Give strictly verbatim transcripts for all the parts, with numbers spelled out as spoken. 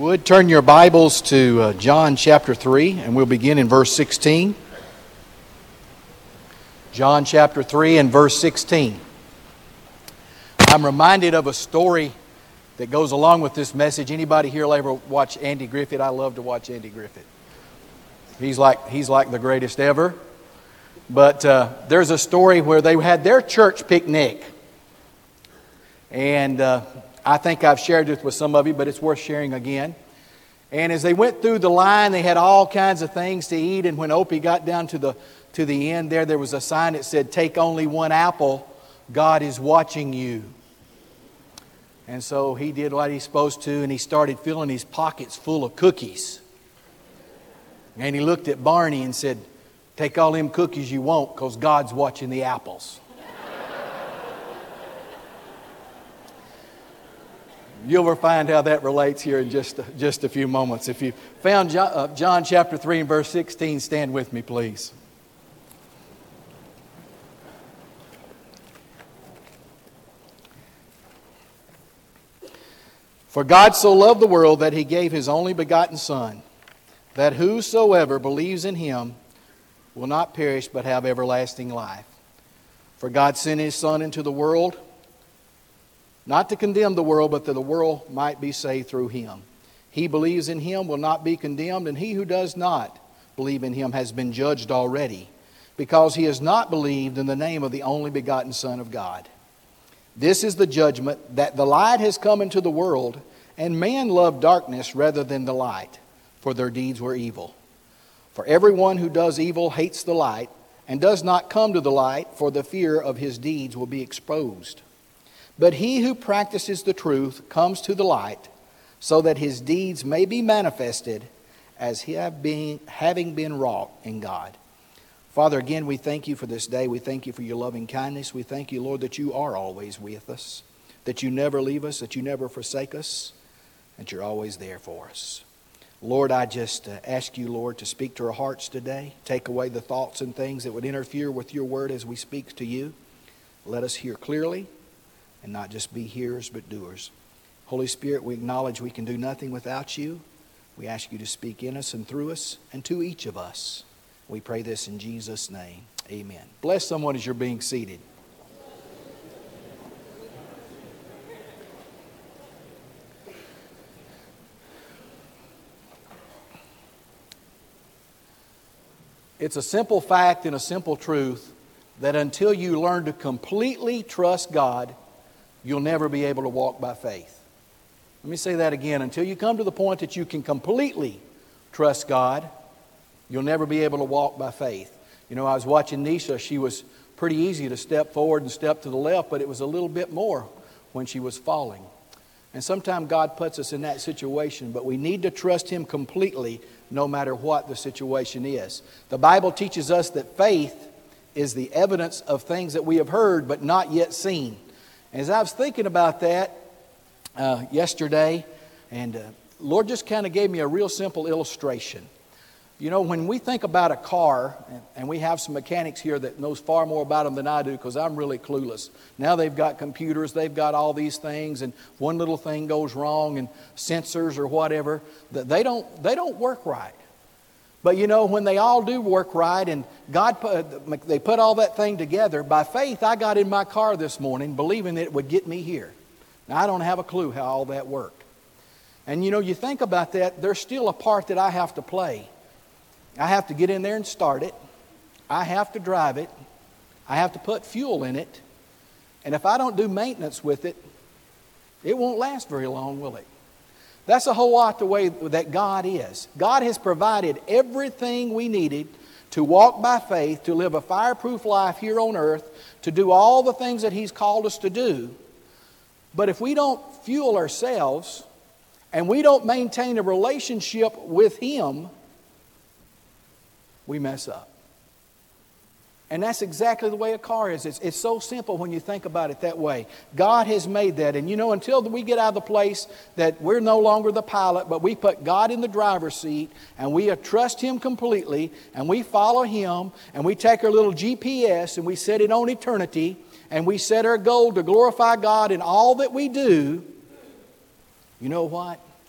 would, turn your Bibles to uh, John chapter three, and we'll begin in verse sixteen. John chapter three and verse sixteen. I'm reminded of a story that goes along with this message. Anybody here ever watch Andy Griffith? I love to watch Andy Griffith. He's like, he's like the greatest ever. But uh, there's a story where they had their church picnic. And uh, I think I've shared this with some of you, but it's worth sharing again. And as they went through the line, they had all kinds of things to eat. And when Opie got down to the to the end there, there was a sign that said, "Take only one apple. God is watching you." And so he did what he's supposed to, and he started filling his pockets full of cookies. And he looked at Barney and said, "Take all them cookies you want, because God's watching the apples." You'll find how that relates here in just, just a few moments. If you found John, uh, John chapter three and verse sixteen, stand with me, please. For God so loved the world that He gave His only begotten Son, that whosoever believes in Him will not perish but have everlasting life. For God sent His Son into the world, not to condemn the world, but that the world might be saved through Him. He believes in Him will not be condemned, and he who does not believe in Him has been judged already, because he has not believed in the name of the only begotten Son of God. This is the judgment, that the light has come into the world, and man loved darkness rather than the light, for their deeds were evil. For everyone who does evil hates the light, and does not come to the light, for the fear of his deeds will be exposed. But he who practices the truth comes to the light, so that his deeds may be manifested as he have been, having been wrought in God. Father, again, we thank You for this day. We thank You for Your loving kindness. We thank You, Lord, that You are always with us, that You never leave us, that You never forsake us, that You're always there for us. Lord, I just uh, ask You, Lord, to speak to our hearts today. Take away the thoughts and things that would interfere with Your word as we speak to You. Let us hear clearly, and not just be hearers but doers. Holy Spirit, we acknowledge we can do nothing without You. We ask You to speak in us and through us and to each of us. We pray this in Jesus' name. Amen. Bless someone as you're being seated. It's a simple fact and a simple truth that until you learn to completely trust God, you'll never be able to walk by faith. Let me say that again. Until you come to the point that you can completely trust God, you'll never be able to walk by faith. You know, I was watching Nisha. She was pretty easy to step forward and step to the left, but it was a little bit more when she was falling. And sometimes God puts us in that situation, but we need to trust Him completely no matter what the situation is. The Bible teaches us that faith is the evidence of things that we have heard but not yet seen. As I was thinking about that uh, yesterday, and uh, Lord just kind of gave me a real simple illustration. You know, when we think about a car, and we have some mechanics here that knows far more about them than I do, because I'm really clueless. Now they've got computers, they've got all these things, and one little thing goes wrong, and sensors or whatever, that they don't they don't work right. But you know, when they all do work right, and God put, they put all that thing together, by faith I got in my car this morning believing that it would get me here. Now I don't have a clue how all that worked. And you know, you think about that, there's still a part that I have to play. I have to get in there and start it. I have to drive it. I have to put fuel in it. And if I don't do maintenance with it, it won't last very long, will it? That's a whole lot the way that God is. God has provided everything we needed to walk by faith, to live a fireproof life here on earth, to do all the things that He's called us to do. But if we don't fuel ourselves and we don't maintain a relationship with Him, we mess up. And that's exactly the way a car is. It's, it's so simple when you think about it that way. God has made that. And you know, until we get out of the place that we're no longer the pilot, but we put God in the driver's seat and we trust Him completely and we follow Him and we take our little G P S and we set it on eternity and we set our goal to glorify God in all that we do, you know what?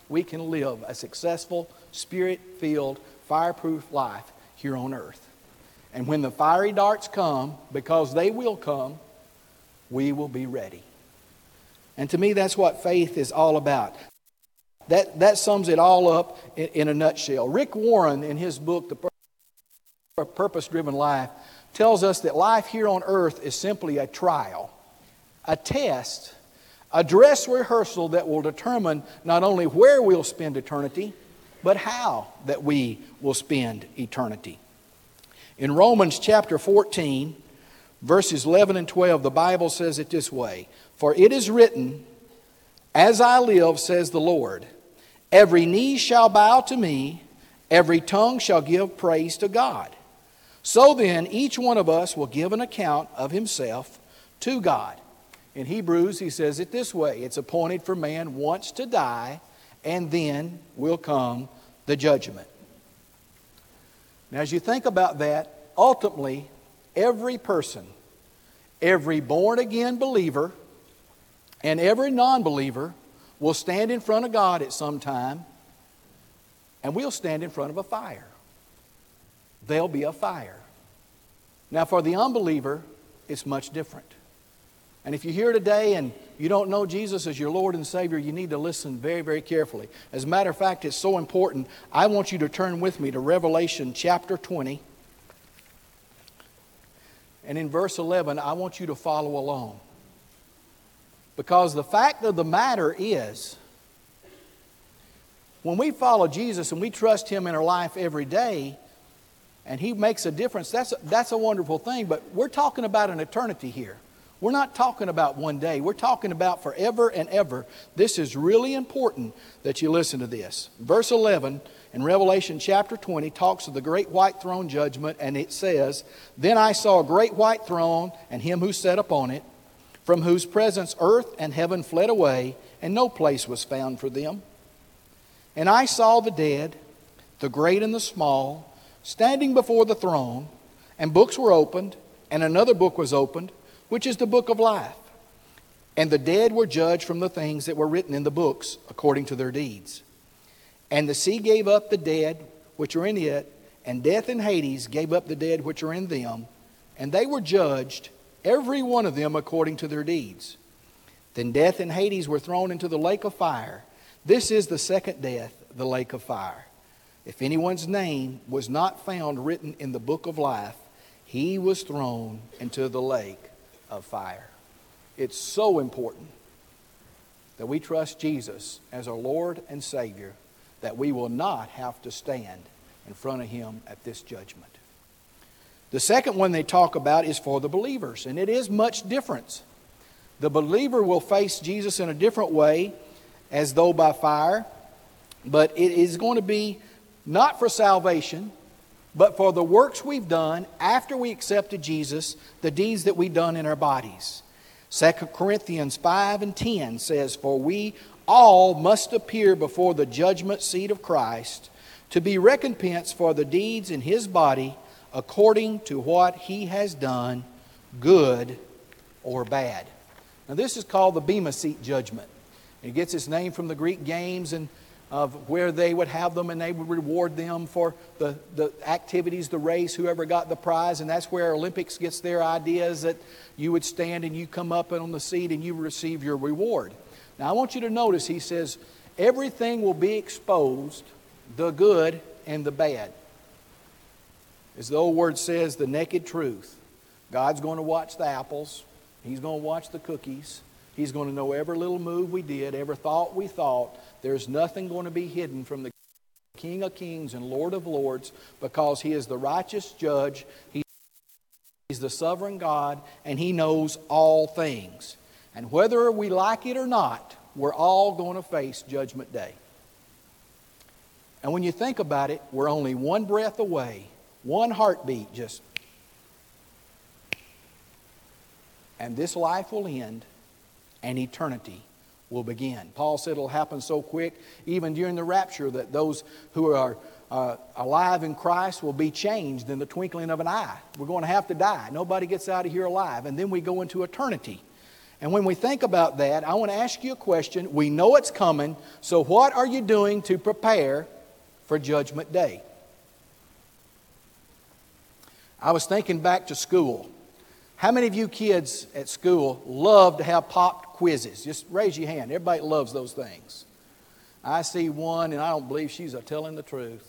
we can live a successful, spirit-filled, fireproof life here on earth. And when the fiery darts come, because they will come, we will be ready. And to me, that's what faith is all about. That, that sums it all up in, in a nutshell. Rick Warren, in his book, The Purpose-Driven Life, tells us that life here on earth is simply a trial, a test, a dress rehearsal that will determine not only where we'll spend eternity, but how that we will spend eternity. In Romans chapter fourteen, verses eleven and twelve, the Bible says it this way, "For it is written, as I live, says the Lord, every knee shall bow to me, every tongue shall give praise to God. So then, each one of us will give an account of himself to God." In Hebrews, he says it this way, it's appointed for man once to die, and then will come the judgment. Now, as you think about that, ultimately, every person, every born-again believer, and every non-believer will stand in front of God at some time, and we'll stand in front of a fire. There'll be a fire. Now, for the unbeliever, it's much different. And if you're here today and you don't know Jesus as your Lord and Savior, you need to listen very, very carefully. As a matter of fact, it's so important, I want you to turn with me to Revelation chapter twenty. And in verse eleven, I want you to follow along. Because the fact of the matter is, when we follow Jesus and we trust Him in our life every day, and He makes a difference, that's a, that's a wonderful thing. But we're talking about an eternity here. We're not talking about one day. We're talking about forever and ever. This is really important that you listen to this. Verse eleven in Revelation chapter twenty talks of the great white throne judgment, and it says, "Then I saw a great white throne and Him who sat upon it, from whose presence earth and heaven fled away, and no place was found for them. And I saw the dead, the great and the small, standing before the throne, and books were opened, and another book was opened, which is the book of life. And the dead were judged from the things that were written in the books according to their deeds. And the sea gave up the dead which are in it, and death and Hades gave up the dead which are in them, and they were judged, every one of them according to their deeds. Then death and Hades were thrown into the lake of fire. This is the second death, the lake of fire. If anyone's name was not found written in the book of life, he was thrown into the lake of fire." It's so important that we trust Jesus as our Lord and Savior, that we will not have to stand in front of Him at this judgment. The second one they talk about is for the believers, and it is much different. The believer will face Jesus in a different way, as though by fire, but it is going to be not for salvation, but for the works we've done after we accepted Jesus, the deeds that we've done in our bodies. Second Corinthians five and ten says, "For we all must appear before the judgment seat of Christ, to be recompensed for the deeds in His body, according to what He has done, good or bad." Now this is called the Bema Seat judgment. It gets its name from the Greek games and of where they would have them, and they would reward them for the, the activities, the race, whoever got the prize. And that's where Olympics gets their ideas, that you would stand and you come up on the seat and you receive your reward. Now I want you to notice, he says, everything will be exposed, the good and the bad. As the old word says, the naked truth. God's going to watch the apples. He's going to watch the cookies. He's going to know every little move we did, every thought we thought. There's nothing going to be hidden from the King of Kings and Lord of Lords, because He is the righteous judge. He's the sovereign God, and He knows all things. And whether we like it or not, we're all going to face Judgment Day. And when you think about it, we're only one breath away, one heartbeat just. And this life will end, and eternity will begin. Paul said it'll happen so quick, even during the rapture, that those who are uh, alive in Christ will be changed in the twinkling of an eye. We're going to have to die. Nobody gets out of here alive. And then we go into eternity. And when we think about that, I want to ask you a question. We know it's coming, so what are you doing to prepare for Judgment Day? I was thinking back to school. How many of you kids at school love to have pop quizzes? Just raise your hand. Everybody loves those things. I see one, and I don't believe she's a telling the truth.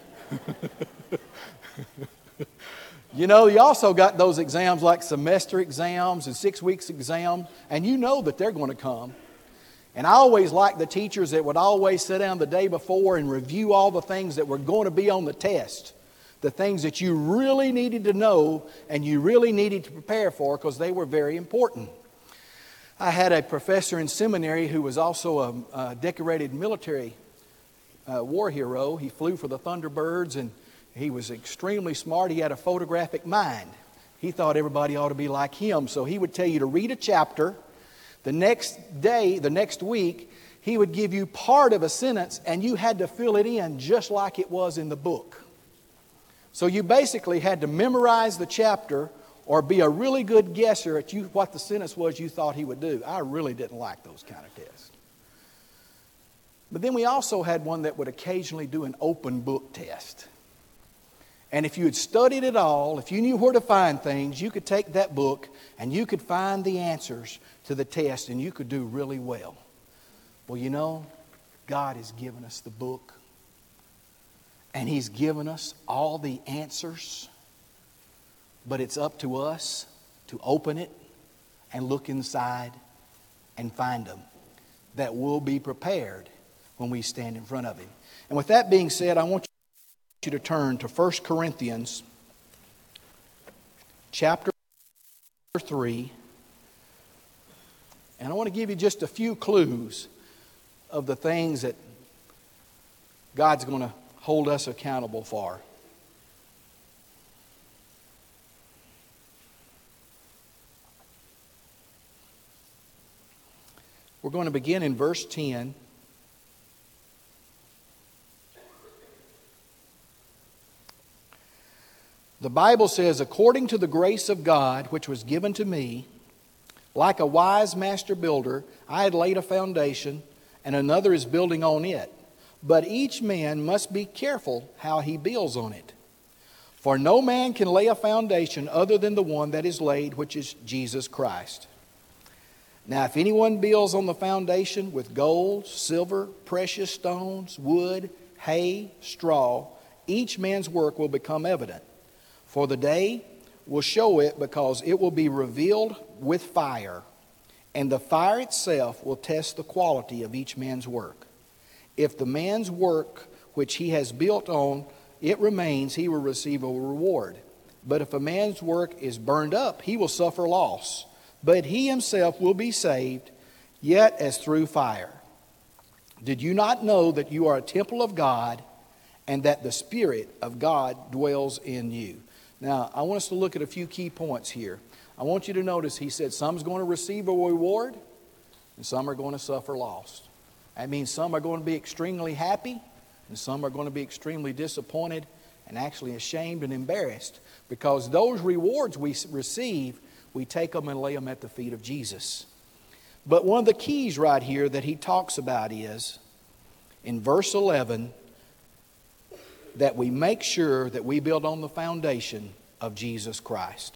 You know, you also got those exams like semester exams and six weeks exam, and you know that they're going to come. And I always liked the teachers that would always sit down the day before and review all the things that were going to be on the test. The things that you really needed to know and you really needed to prepare for, because they were very important. I had a professor in seminary who was also a, a decorated military uh, war hero. He flew for the Thunderbirds, and he was extremely smart. He had a photographic mind. He thought everybody ought to be like him. So he would tell you to read a chapter. The next day, the next week, he would give you part of a sentence, and you had to fill it in just like it was in the book. So you basically had to memorize the chapter or be a really good guesser at you, what the sentence was you thought he would do. I really didn't like those kind of tests. But then we also had one that would occasionally do an open book test. And if you had studied it all, if you knew where to find things, you could take that book and you could find the answers to the test and you could do really well. Well, you know, God has given us the book. And He's given us all the answers. But it's up to us to open it and look inside and find them. That we'll be prepared when we stand in front of Him. And with that being said, I want you to turn to First Corinthians chapter three. And I want to give you just a few clues of the things that God's going to hold us accountable for. We're going to begin in verse ten. The Bible says, according to the grace of God which was given to me, like a wise master builder, I had laid a foundation, and another is building on it. But each man must be careful how he builds on it. For no man can lay a foundation other than the one that is laid, which is Jesus Christ. Now, if anyone builds on the foundation with gold, silver, precious stones, wood, hay, straw, each man's work will become evident. For the day will show it, because it will be revealed with fire, and the fire itself will test the quality of each man's work. If the man's work which he has built on it remains, he will receive a reward. But if a man's work is burned up, he will suffer loss. But he himself will be saved, yet as through fire. Did you not know that you are a temple of God, and that the Spirit of God dwells in you? Now, I want us to look at a few key points here. I want you to notice he said some's going to receive a reward, and some are going to suffer loss. That means some are going to be extremely happy, and some are going to be extremely disappointed and actually ashamed and embarrassed, because those rewards we receive, we take them and lay them at the feet of Jesus. But one of the keys right here that he talks about is, in verse eleven, that we make sure that we build on the foundation of Jesus Christ.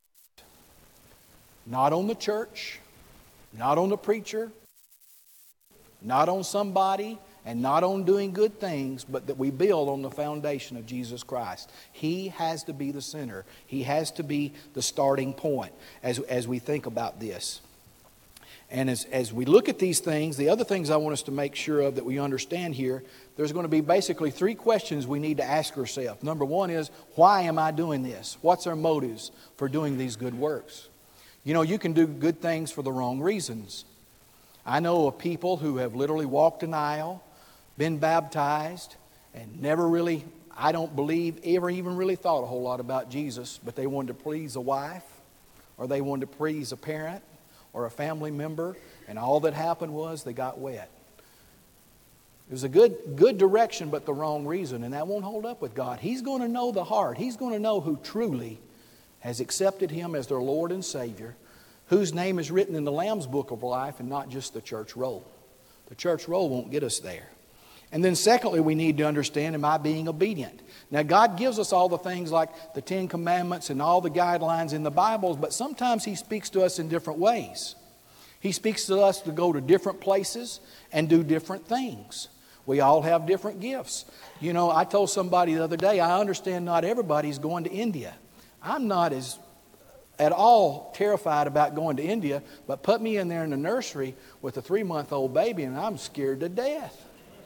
Not on the church, not on the preacher, not on somebody, and not on doing good things, but that we build on the foundation of Jesus Christ. He has to be the center. He has to be the starting point as, as we think about this. And as, as we look at these things, the other things I want us to make sure of that we understand here, there's going to be basically three questions we need to ask ourselves. Number one is, why am I doing this? What's our motives for doing these good works? You know, you can do good things for the wrong reasons. I know of people who have literally walked an aisle, been baptized, and never really, I don't believe, ever even really thought a whole lot about Jesus, but they wanted to please a wife, or they wanted to please a parent, or a family member, and all that happened was they got wet. It was a good, good direction, but the wrong reason, and that won't hold up with God. He's going to know the heart. He's going to know who truly has accepted Him as their Lord and Savior, whose name is written in the Lamb's Book of Life and not just the church roll. The church roll won't get us there. And then secondly, we need to understand, am I being obedient? Now, God gives us all the things like the Ten Commandments and all the guidelines in the Bible, but sometimes He speaks to us in different ways. He speaks to us to go to different places and do different things. We all have different gifts. You know, I told somebody the other day, I understand not everybody's going to India. I'm not as at all terrified about going to India, but put me in there in the nursery with a three-month-old baby and I'm scared to death.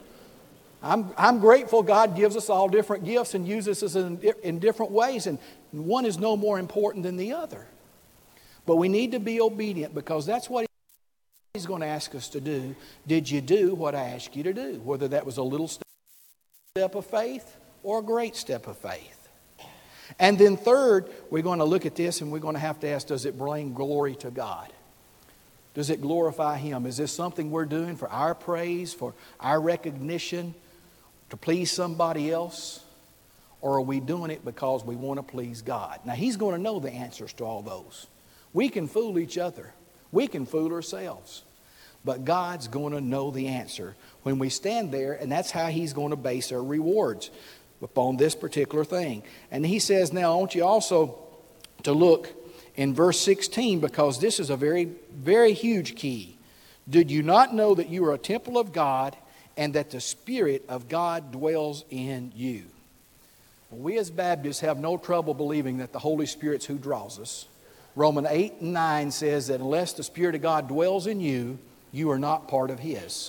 I'm, I'm grateful God gives us all different gifts and uses us in, in different ways, and one is no more important than the other. But we need to be obedient because that's what He's going to ask us to do. Did you do what I asked you to do? Whether that was a little step of faith or a great step of faith. And then third, we're going to look at this and we're going to have to ask, does it bring glory to God? Does it glorify Him? Is this something we're doing for our praise, for our recognition, to please somebody else? Or are we doing it because we want to please God? Now, He's going to know the answers to all those. We can fool each other. We can fool ourselves. But God's going to know the answer when we stand there, and that's how He's going to base our rewards upon this particular thing. And He says, now I want you also to look in verse sixteen, because this is a very, very huge key. Did you not know that you are a temple of God and that the Spirit of God dwells in you? Well, we as Baptists have no trouble believing that the Holy Spirit's who draws us. Romans eight and nine says that unless the Spirit of God dwells in you, you are not part of His.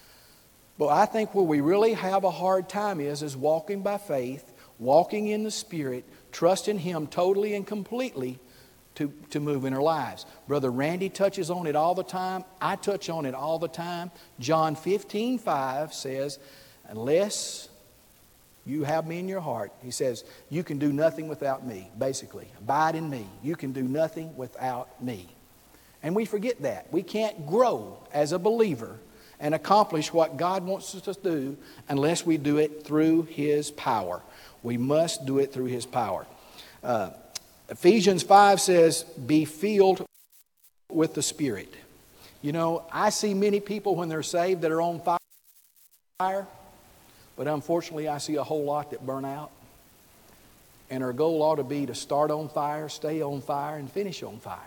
But I think where we really have a hard time is, is walking by faith, walking in the Spirit, trusting Him totally and completely to, to move in our lives. Brother Randy touches on it all the time. I touch on it all the time. John fifteen five says, unless you have me in your heart, He says, you can do nothing without me, basically. Abide in me. You can do nothing without me. And we forget that. We can't grow as a believer and accomplish what God wants us to do unless we do it through His power. We must do it through His power. Uh, Ephesians five says, be filled with the Spirit. You know, I see many people when they're saved that are on fire, but unfortunately I see a whole lot that burn out. And our goal ought to be to start on fire, stay on fire, and finish on fire.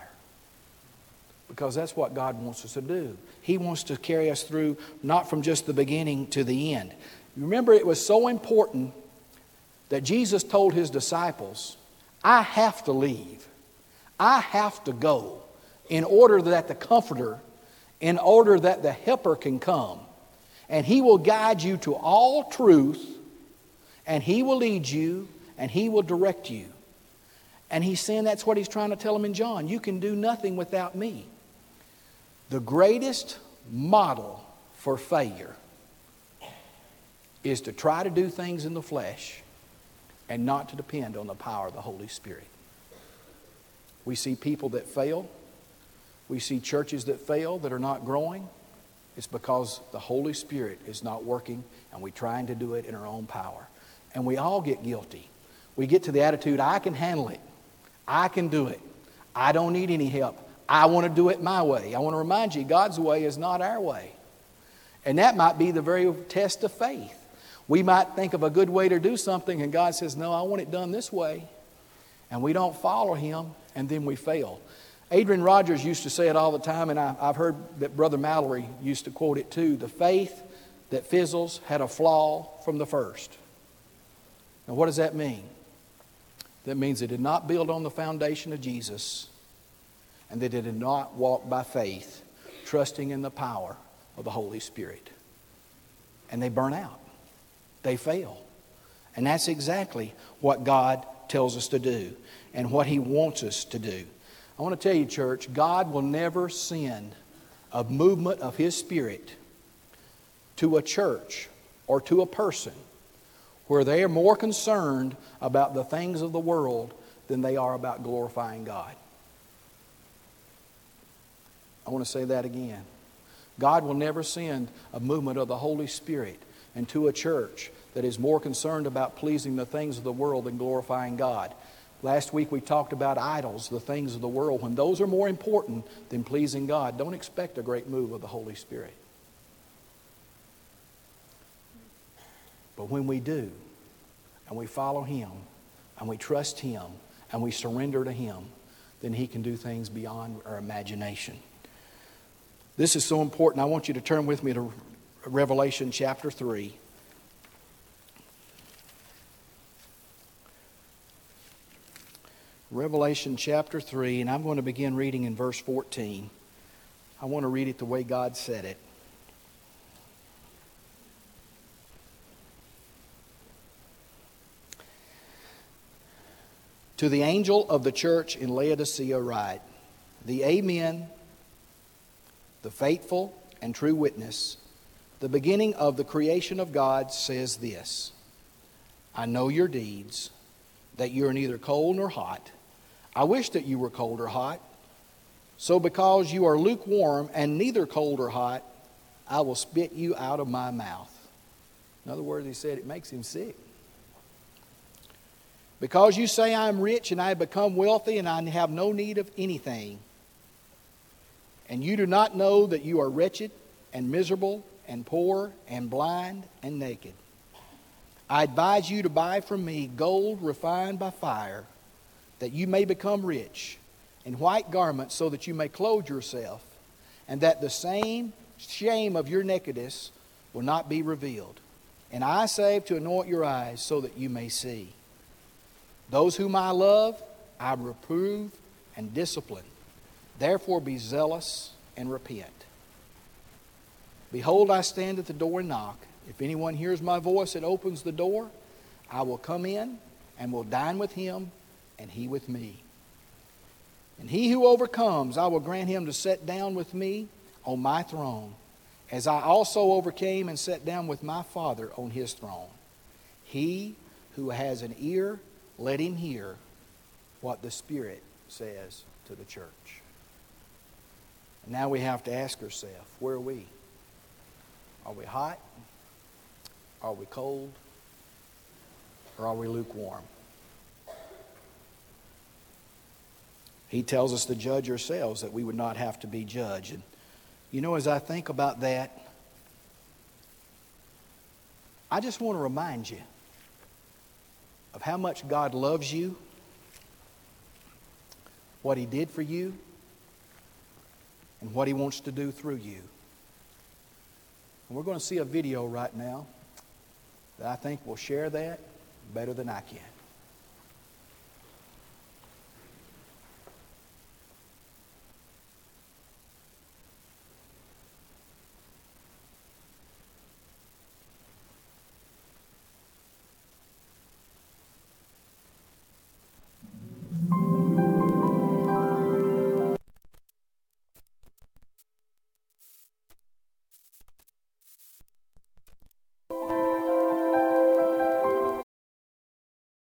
Because that's what God wants us to do. He wants to carry us through, not from just the beginning to the end. Remember, it was so important that Jesus told His disciples, I have to leave. I have to go in order that the Comforter, in order that the Helper can come. And He will guide you to all truth, and He will lead you, and He will direct you. And He's saying that's what He's trying to tell them in John. You can do nothing without me. The greatest model for failure is to try to do things in the flesh and not to depend on the power of the Holy Spirit. We see people that fail. We see churches that fail, that are not growing. It's because the Holy Spirit is not working and we're trying to do it in our own power. And we all get guilty. We get to the attitude, I can handle it. I can do it. I don't need any help. I want to do it my way. I want to remind you, God's way is not our way. And that might be the very test of faith. We might think of a good way to do something and God says, no, I want it done this way. And we don't follow Him and then we fail. Adrian Rogers used to say it all the time, and I, I've heard that Brother Mallory used to quote it too. The faith that fizzles had a flaw from the first. Now what does that mean? That means it did not build on the foundation of Jesus, and they did not walk by faith, trusting in the power of the Holy Spirit. And they burn out. They fail. And that's exactly what God tells us to do and what He wants us to do. I want to tell you, church, God will never send a movement of His Spirit to a church or to a person where they are more concerned about the things of the world than they are about glorifying God. I want to say that again. God will never send a movement of the Holy Spirit into a church that is more concerned about pleasing the things of the world than glorifying God. Last week we talked about idols, the things of the world. When those are more important than pleasing God, don't expect a great move of the Holy Spirit. But when we do, and we follow Him, and we trust Him, and we surrender to Him, then He can do things beyond our imagination. This is so important. I want you to turn with me to Revelation chapter three. Revelation chapter three, and I'm going to begin reading in verse fourteen. I want to read it the way God said it. To the angel of the church in Laodicea write, the Amen, the faithful and true witness, the beginning of the creation of God, says this: I know your deeds, that you are neither cold nor hot. I wish that you were cold or hot. So because you are lukewarm and neither cold or hot, I will spit you out of my mouth. In other words, he said it makes him sick. Because you say I am rich and I have become wealthy and I have no need of anything, and you do not know that you are wretched and miserable and poor and blind and naked, I advise you to buy from me gold refined by fire, that you may become rich, and white garments so that you may clothe yourself, and that the same shame of your nakedness will not be revealed. And eye salve to anoint your eyes so that you may see. Those whom I love, I reprove and discipline. Therefore be zealous and repent. Behold, I stand at the door and knock. If anyone hears my voice and opens the door, I will come in and will dine with him, and he with me. And he who overcomes, I will grant him to sit down with me on my throne, as I also overcame and sat down with my Father on his throne. He who has an ear, let him hear what the Spirit says to the church. And now we have to ask ourselves, where are we? Are we hot? Are we cold? Or are we lukewarm? He tells us to judge ourselves, that we would not have to be judged. And you know, as I think about that, I just want to remind you of how much God loves you, what He did for you, and what He wants to do through you. And we're going to see a video right now that I think will share that better than I can.